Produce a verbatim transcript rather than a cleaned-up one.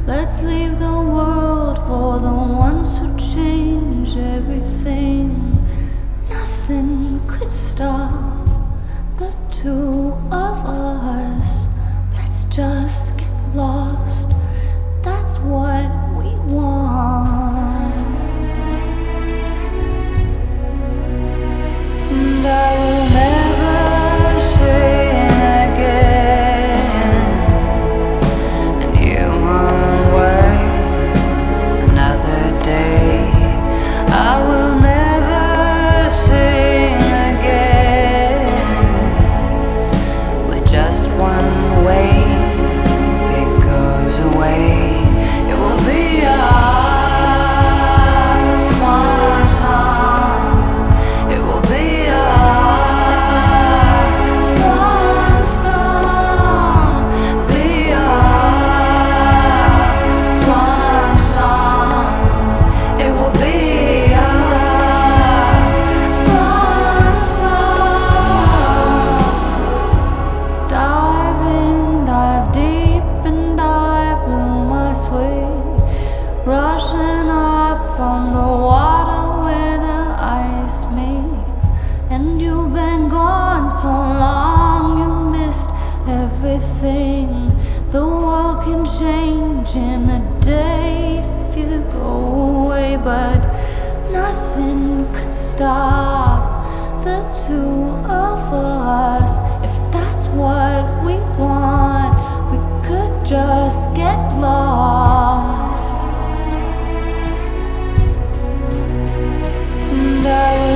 Let's leave the world for the ones who change everything. Nothing could stop the two of us. Let's just get lost. That's what we want. And I will never sing again. And you won't wait another day. I will never sing again. We're just one way. It goes away. It will be our swan song. It will be our swan song. Be our swan song. It will be our swan song. Dive in, dive deep, and I blew my sweet, rushing up from the water where the ice meets. And you've been gone so long, you missed everything. The world can change in a day if you go away, but nothing could stop the two of us. If that's what we want, we could just get lost. And I